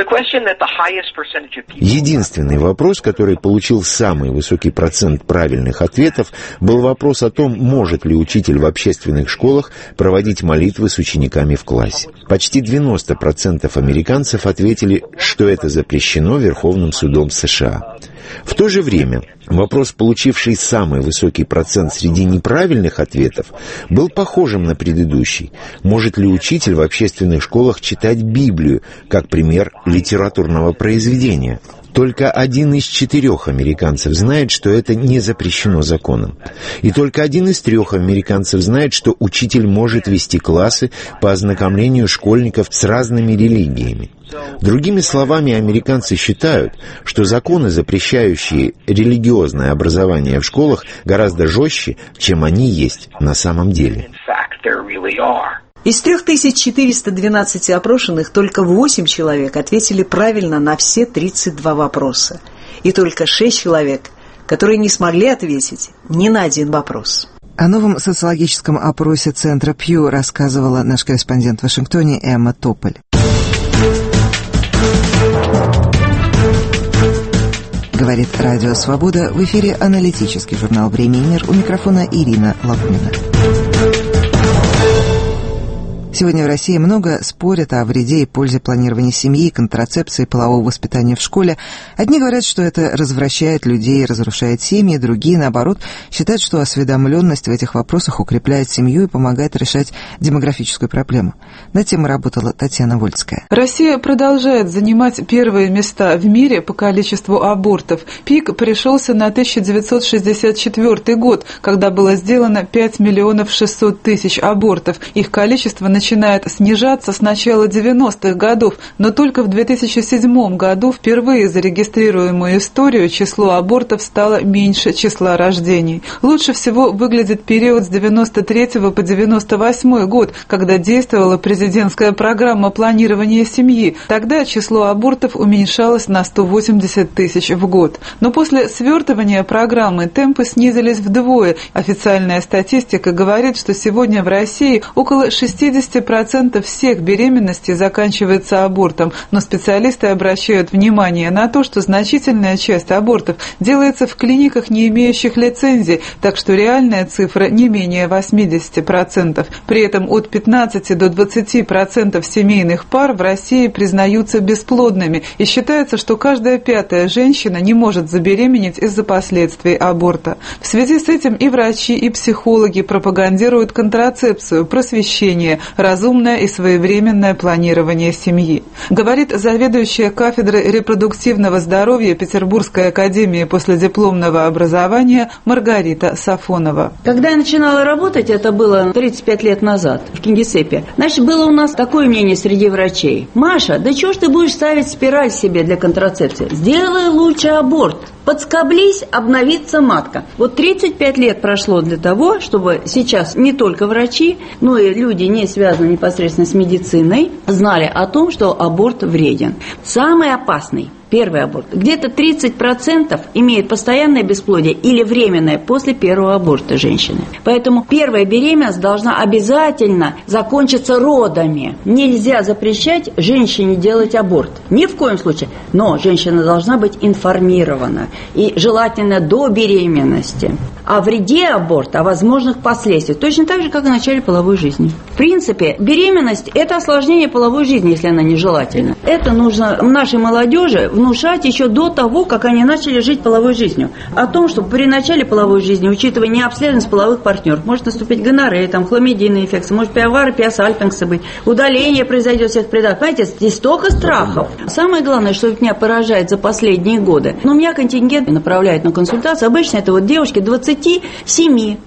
Единственный вопрос, который получил самый высокий процент правильных ответов, был вопрос о том, может ли учитель в общественных школах проводить молитвы с учениками в классе. Почти 90% американцев ответили, что это запрещено Верховным судом США. В то же время вопрос, получивший самый высокий процент среди неправильных ответов, был похожим на предыдущий. Может ли учитель в общественных школах читать Библию, как пример литературного произведения? Только 1 из 4 американцев знает, что это не запрещено законом. И только 1 из 3 американцев знает, что учитель может вести классы по ознакомлению школьников с разными религиями. Другими словами, американцы считают, что законы, запрещающие религиозное образование в школах, гораздо жестче, чем они есть на самом деле. Из 3412 опрошенных только 8 человек ответили правильно на все 32 вопроса. И только 6 человек, которые не смогли ответить ни на один вопрос. О новом социологическом опросе Центра Пью рассказывала наш корреспондент в Вашингтоне Эмма Тополь. Говорит Радио Свобода. В эфире аналитический журнал «Время и мир». У микрофона Ирина Лапунина. Сегодня в России много спорят о вреде и пользе планирования семьи, контрацепции, полового воспитания в школе. Одни говорят, что это развращает людей и разрушает семьи, другие, наоборот, считают, что осведомленность в этих вопросах укрепляет семью и помогает решать демографическую проблему. Над темой работала Татьяна Вольская. Россия продолжает занимать первые места в мире по количеству абортов. Пик пришелся на 1964 год, когда было сделано 5 600 000 абортов. Их количество начинает снижаться с начала 90-х годов, но только в 2007 году впервые за регистрируемую историю число абортов стало меньше числа рождений. Лучше всего выглядит период с 93 по 98 год, когда действовала президентская программа планирования семьи. Тогда число абортов уменьшалось на 180 000 в год. Но после свертывания программы темпы снизились вдвое. Официальная статистика говорит, что сегодня в России около 60% всех беременностей заканчивается абортом, но специалисты обращают внимание на то, что значительная часть абортов делается в клиниках, не имеющих лицензии, так что реальная цифра не менее 80%. При этом от 15 до 20% семейных пар в России признаются бесплодными, и считается, что каждая 5-я женщина не может забеременеть из-за последствий аборта. В связи с этим и врачи, и психологи пропагандируют контрацепцию, просвещение, разумное и своевременное планирование семьи, говорит заведующая кафедрой репродуктивного здоровья Петербургской академии последипломного образования Маргарита Сафонова. Когда я начинала работать, это было 35 лет назад в Кингисеппе, значит, было у нас такое мнение среди врачей: Маша, да чего ж ты будешь ставить спираль себе для контрацепции? Сделай лучше аборт. Подскоблись, обновится матка. Вот 35 лет прошло для того, чтобы сейчас не только врачи, но и люди, не связанные непосредственно с медициной, знали о том, что аборт вреден. Самый опасный – первый аборт. Где-то 30% имеют постоянное бесплодие или временное после первого аборта женщины. Поэтому первая беременность должна обязательно закончиться родами. Нельзя запрещать женщине делать аборт. Ни в коем случае. Но женщина должна быть информирована. И желательно до беременности. О вреде аборта, о возможных последствиях. Точно так же, как и в начале половой жизни. В принципе, беременность – это осложнение половой жизни, если она нежелательна. Это нужно нашей молодежи внушать еще до того, как они начали жить половой жизнью. О том, что при начале половой жизни, учитывая необследованность половых партнеров, может наступить гонорея, хламидийная инфекция, может пиавара, пиасальпингса быть, удаление произойдет всех предателей. Понимаете, здесь столько страхов. Самое главное, что меня поражает за последние годы, но меня контингент направляют на консультацию. Обычно это вот девушки 27,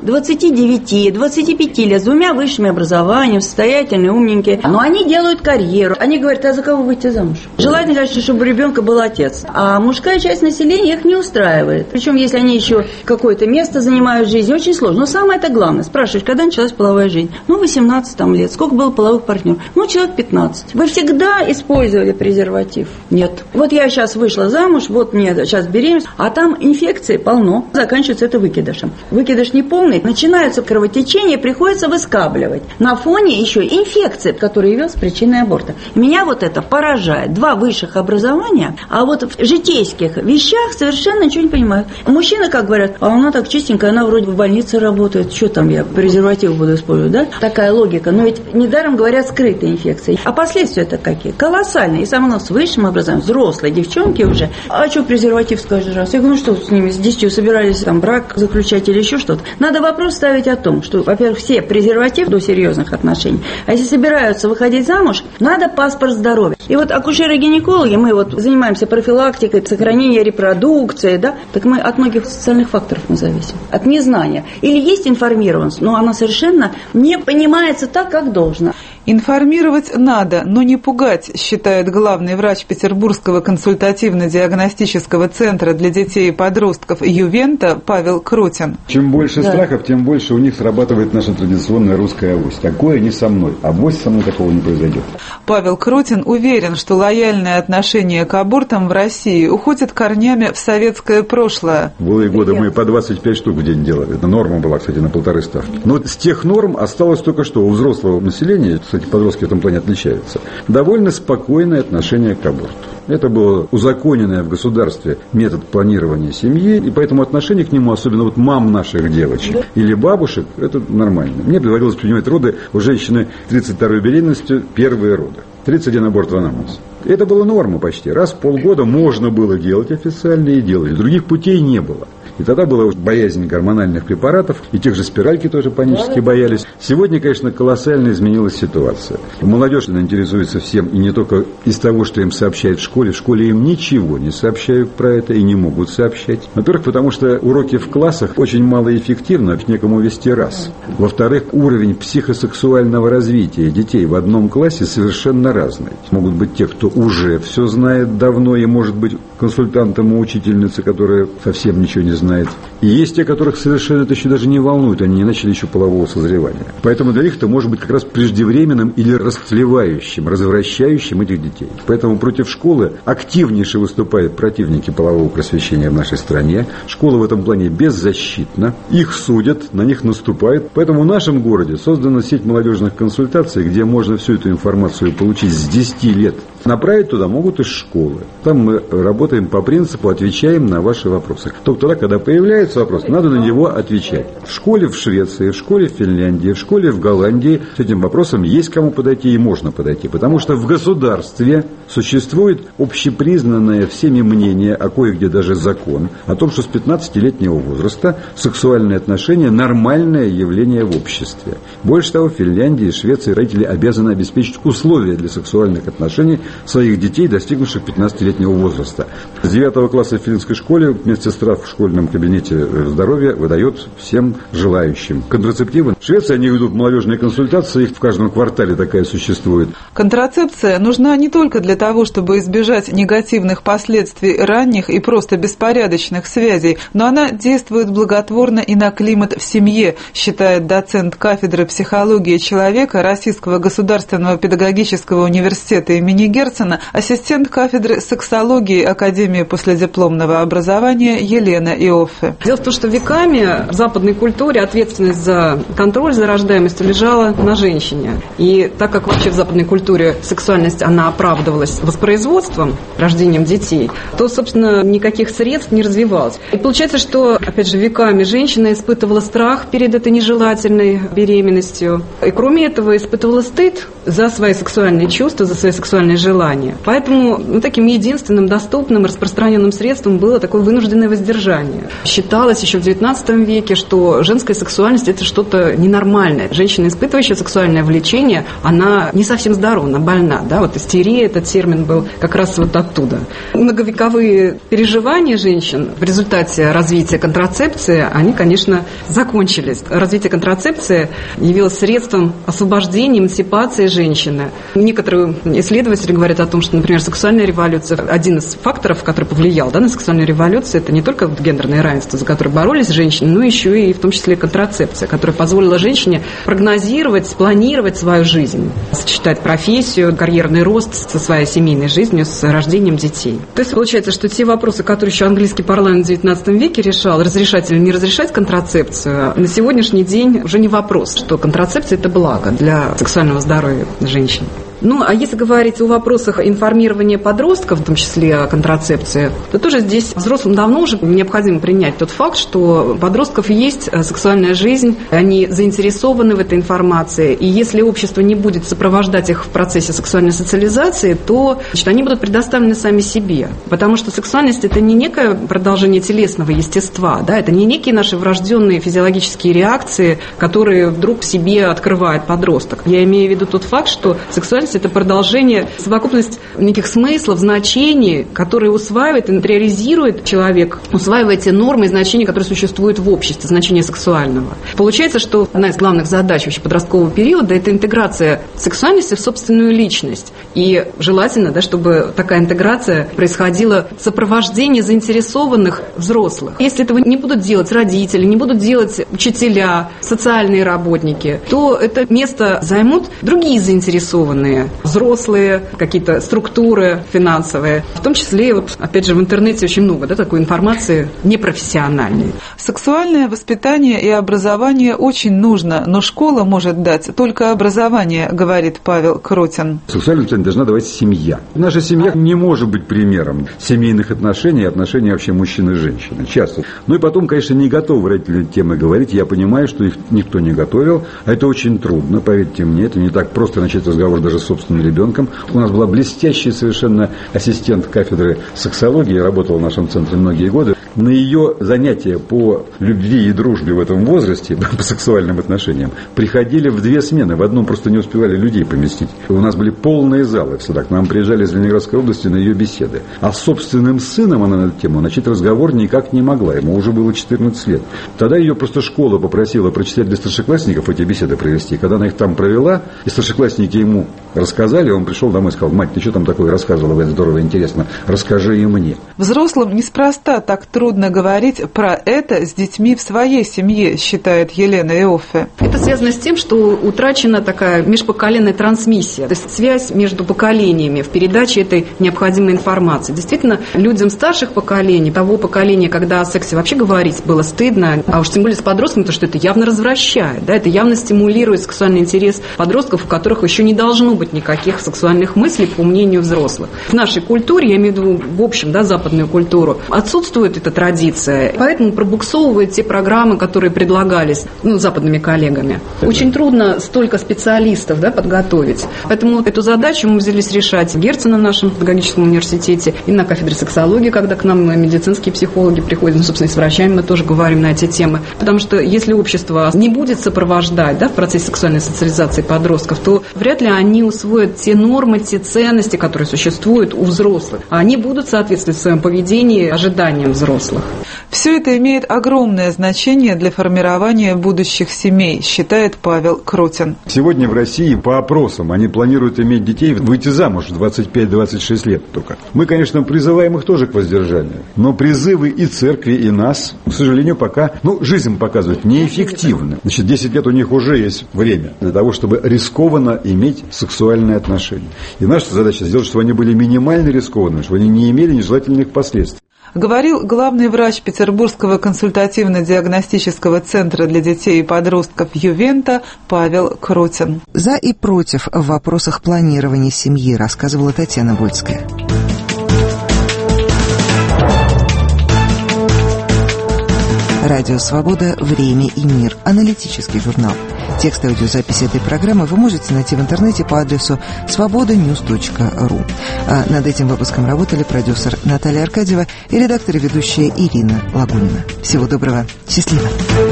29, 25 лет, с двумя высшими образованиями, состоятельные, умненькие. Но они делают карьеру. Они говорят: а за кого выйти замуж? Желательно, конечно, чтобы у ребенка был отец. А мужская часть населения их не устраивает. Причем, если они еще какое-то место занимают в жизни, очень сложно. Но самое-то главное, спрашиваешь, когда началась половая жизнь? 18 лет. Сколько было половых партнеров? Человек 15. Вы всегда использовали презерватив? Нет. Вот я сейчас вышла замуж, вот мне сейчас беременность, а там инфекции полно. Заканчивается это выкидышем. Выкидыш неполный, начинаются кровотечения, приходится выскабливать. На фоне еще инфекции, которые являются причиной аборта. Меня вот это поражает. 2 высших образования, а вот в житейских вещах совершенно ничего не понимают. Мужчины, как говорят: а она так чистенькая, она вроде в больнице работает, что там я презерватив буду использовать, да? Такая логика. Но ведь недаром говорят скрытые инфекции. А последствия это какие? Колоссальные. И самое главное, с высшим образованием, взрослые девчонки уже. А что презерватив каждый раз? Я говорю: что с ними, с 10 собирались там брак заключать или еще что-то? Надо вопрос ставить о том, что, во-первых, все презерватив до серьезных отношений. А если собираются выходить замуж, надо паспорт здоровья. И вот акушеры-гинекологи, мы вот занимаемся профилактикой, сохранением репродукции, да, так мы от многих социальных факторов мы зависим. От незнания. Или есть информированность, но она совершенно не понимается так, как должна. Информировать надо, но не пугать, считает главный врач Петербургского консультативно-диагностического центра для детей и подростков «Ювента» Павел Крутин. Чем больше страхов, тем больше у них срабатывает наша традиционная русская авось. Такое не со мной. Авось со мной такого не произойдет. Павел Крутин уверен, что лояльное отношение к абортам в России уходит корнями в советское прошлое. В былые годы мы по 25 штук в день делали. Это норма была, кстати, на 1,5 ставки. Но с тех норм осталось только что у взрослого населения, кстати, подростки в этом плане отличаются, довольно спокойное отношение к аборту. Это было узаконенное в государстве метод планирования семьи, и поэтому отношение к нему, особенно вот мам наших девочек или бабушек, это нормально. Мне доводилось принимать роды у женщины 32-й беременностью, первые роды. 31 аборт в анамнез. Это была норма почти. Раз в полгода можно было делать официально и делали. Других путей не было. И тогда была боязнь гормональных препаратов, и тех же спиральки тоже панически боялись. Сегодня, конечно, колоссально изменилась ситуация. Молодежь интересуется всем, и не только из того, что им сообщают в школе. В школе им ничего не сообщают про это и не могут сообщать. Во-первых, потому что уроки в классах очень малоэффективно, к некому вести раз. Во-вторых, уровень психосексуального развития детей в одном классе совершенно разный. Могут быть те, кто уже все знает давно, и может быть консультантом и учительницей, которая совсем ничего не знает. И есть те, которых совершенно это еще даже не волнует, они не начали еще полового созревания. Поэтому для них это может быть как раз преждевременным или растлевающим, развращающим этих детей. Поэтому против школы активнейше выступают противники полового просвещения в нашей стране. Школа в этом плане беззащитна. Их судят, на них наступают. Поэтому в нашем городе создана сеть молодежных консультаций, где можно всю эту информацию получить с 10 лет Направить туда могут из школы. Там мы работаем по принципу «отвечаем на ваши вопросы». Только тогда, когда появляется вопрос, надо на него отвечать. В школе в Швеции, в школе в Финляндии, в школе в Голландии с этим вопросом есть кому подойти и можно подойти. Потому что в государстве существует общепризнанное всеми мнение, а кое-где даже закон, о том, что с 15-летнего возраста сексуальные отношения – нормальное явление в обществе. Больше того, в Финляндии и Швеции родители обязаны обеспечить условия для сексуальных отношений своих детей, достигнувших 15-летнего возраста. С 9 класса в финской школе медсестра в школьном кабинете здоровья выдает всем желающим контрацептивы. В Швеции они ведут молодежные консультации, их в каждом квартале такая существует. Контрацепция нужна не только для того, чтобы избежать негативных последствий ранних и просто беспорядочных связей, но она действует благотворно и на климат в семье, считает доцент кафедры психологии человека Российского государственного педагогического университета имени Герцена, ассистент кафедры сексологии Академии последипломного образования Елена Иоффе. Дело в том, что веками в западной культуре ответственность за контроль за рождаемостью лежала на женщине. И так как вообще в западной культуре сексуальность, она оправдывалась воспроизводством, рождением детей, то, собственно, никаких средств не развивалось. И получается, что, опять же, веками женщина испытывала страх перед этой нежелательной беременностью. И, кроме этого, испытывала стыд за свои сексуальные чувства, за свои сексуальные желания. Поэтому таким единственным доступным распространенным средством было такое вынужденное воздержание. Считалось еще в XIX веке, что женская сексуальность – это что-то ненормальное. Женщина, испытывающая сексуальное влечение, она не совсем здорова, она больна. Да? Вот истерия, этот термин был как раз вот оттуда. Многовековые переживания женщин в результате развития контрацепции, они, конечно, закончились. Развитие контрацепции явилось средством освобождения, эмансипации женщины. Некоторые исследователи говорят о том, что, например, сексуальная революция, один из факторов, который повлиял на сексуальную революцию, это не только гендерное равенство, за которое боролись женщины, но еще и в том числе контрацепция, которая позволила женщине прогнозировать, спланировать свою жизнь, сочетать профессию, карьерный рост со своей семейной жизнью, с рождением детей. То есть получается, что те вопросы, которые еще английский парламент в XIX веке решал, разрешать или не разрешать контрацепцию, на сегодняшний день уже не вопрос, что контрацепция – это благо для сексуального здоровья женщин. Ну, а если говорить о вопросах информирования подростков, в том числе о контрацепции, то тоже здесь взрослым давно уже необходимо принять тот факт, что у подростков есть сексуальная жизнь, они заинтересованы в этой информации, и если общество не будет сопровождать их в процессе сексуальной социализации, то они будут предоставлены сами себе. Потому что сексуальность – это не некое продолжение телесного естества, да, это не некие наши врожденные физиологические реакции, которые вдруг в себе открывает подросток. Я имею в виду тот факт, что сексуальность – это продолжение, совокупность неких смыслов, значений, которые усваивает, интериоризирует человек, усваивает те нормы и значения, которые существуют в обществе, значения сексуального. Получается, что одна из главных задач вообще подросткового периода – это интеграция сексуальности в собственную личность. И желательно, да, чтобы такая интеграция происходила в сопровождении заинтересованных взрослых. Если этого не будут делать родители, не будут делать учителя, социальные работники, то это место займут другие заинтересованные, взрослые, какие-то структуры финансовые. В том числе, вот, опять же, в интернете очень много такой информации непрофессиональной. Сексуальное воспитание и образование очень нужно, но школа может дать только образование, говорит Павел Кротин. Сексуальное воспитание должна давать семья. Наша семья не может быть примером семейных отношений, отношений вообще мужчины и женщины. Часто. Ну и потом, конечно, не готовы родители темы говорить. Я понимаю, что их никто не готовил. А это очень трудно, поверьте мне. Это не так просто начать разговор даже с собственным ребенком. У нас была блестящая совершенно ассистент кафедры сексологии, работала в нашем центре многие годы. На ее занятия по любви и дружбе в этом возрасте, по сексуальным отношениям, приходили в 2 смены. В одну просто не успевали людей поместить. У нас были полные залы всегда. К нам приезжали из Ленинградской области на ее беседы. А с собственным сыном она на эту тему начать разговор никак не могла. Ему уже было 14 лет. Тогда ее просто школа попросила прочитать для старшеклассников эти беседы провести. Когда она их там провела, и старшеклассники ему рассказали, он пришел домой и сказал: мать, ты что там такое рассказывала, это здорово, интересно, расскажи и мне. Взрослым неспроста так трудно трудно говорить про это с детьми в своей семье, считает Елена Иоффе. Это связано с тем, что утрачена такая межпоколенная трансмиссия, то есть связь между поколениями в передаче этой необходимой информации. Действительно, людям старших поколений, того поколения, когда о сексе вообще говорить было стыдно, а уж тем более с подростками, то что это явно развращает, да, это явно стимулирует сексуальный интерес подростков, у которых еще не должно быть никаких сексуальных мыслей, по мнению взрослых. В нашей культуре, я имею в виду в общем, да, западную культуру, отсутствует эта традиция, поэтому пробуксовывают те программы, которые предлагались западными коллегами. Очень трудно столько специалистов, да, подготовить. Поэтому эту задачу мы взялись решать в Герцена, в нашем педагогическом университете, и на кафедре сексологии, когда к нам медицинские психологи приходят, собственно, и с врачами мы тоже говорим на эти темы. Потому что если общество не будет сопровождать, да, в процессе сексуальной социализации подростков, то вряд ли они усвоят те нормы, те ценности, которые существуют у взрослых. Они будут соответствовать в своем поведении ожиданиям взрослых. Все это имеет огромное значение для формирования будущих семей, считает Павел Крутин. Сегодня в России по опросам они планируют иметь детей, выйти замуж в 25-26 лет только. Мы, конечно, призываем их тоже к воздержанию, но призывы и церкви, и нас, к сожалению, пока, жизнь показывает, неэффективны. Значит, 10 лет у них уже есть время для того, чтобы рискованно иметь сексуальные отношения. И наша задача сделать, чтобы они были минимально рискованными, чтобы они не имели нежелательных последствий. Говорил главный врач Петербургского консультативно-диагностического центра для детей и подростков «Ювента» Павел Крутин. За и против в вопросах планирования семьи рассказывала Татьяна Больская. Радио «Свобода. Время и мир». Аналитический журнал. Текст аудиозаписи этой программы вы можете найти в интернете по адресу svobodanews.ru. А над этим выпуском работали продюсер Наталья Аркадьева и редактор и ведущая Ирина Лагунина. Всего доброго. Счастливо.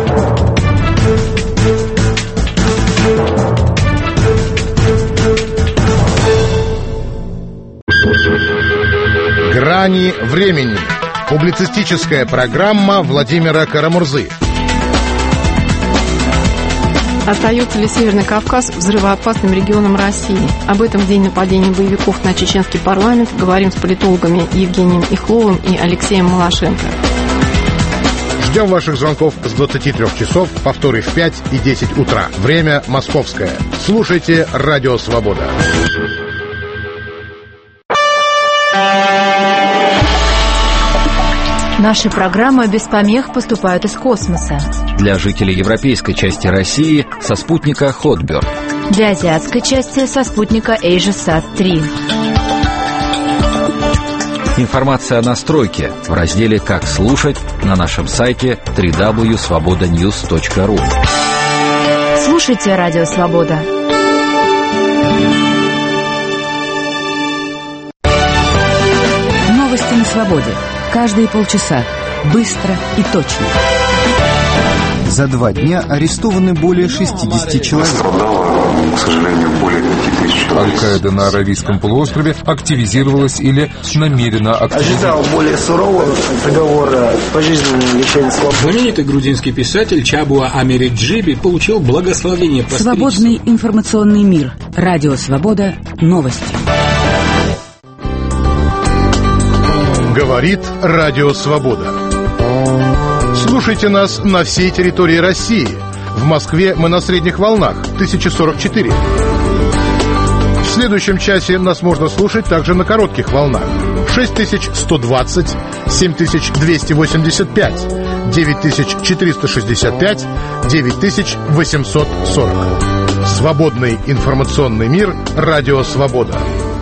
«Грани времени». Публицистическая программа Владимира Карамурзы. Остается ли Северный Кавказ взрывоопасным регионом России? Об этом в день нападения боевиков на чеченский парламент говорим с политологами Евгением Ихловым и Алексеем Малашенко. Ждем ваших звонков с 23 часов, повторы в 5 и 10 утра. Время московское. Слушайте «Радио Свобода». Наши программы без помех поступают из космоса. Для жителей европейской части России со спутника Хотберг. Для азиатской части со спутника AsiaSat-3. Информация о настройке в разделе «Как слушать» на нашем сайте www.svobodanews.ru. Слушайте «Радио Свобода». Новости на свободе. Каждые полчаса. Быстро и точно. За 2 дня арестованы более 60 человек. Пострадало, к сожалению, более 5000 человек. Аль-Каида на Аравийском полуострове активизировалась или намеренно активизировалась. Ожидал более сурового приговора пожизненного лишения свободы. Знаменитый грузинский писатель Чабуа Америджиби получил благословение постричься. Свободный информационный мир. Радио Свобода. Новости. Говорит Радио Свобода. Слушайте нас на всей территории России. В Москве мы на средних волнах 1044. В следующем часе нас можно слушать также на коротких волнах 6120, 7285, 9465, 9840. Свободный информационный мир. Радио Свобода.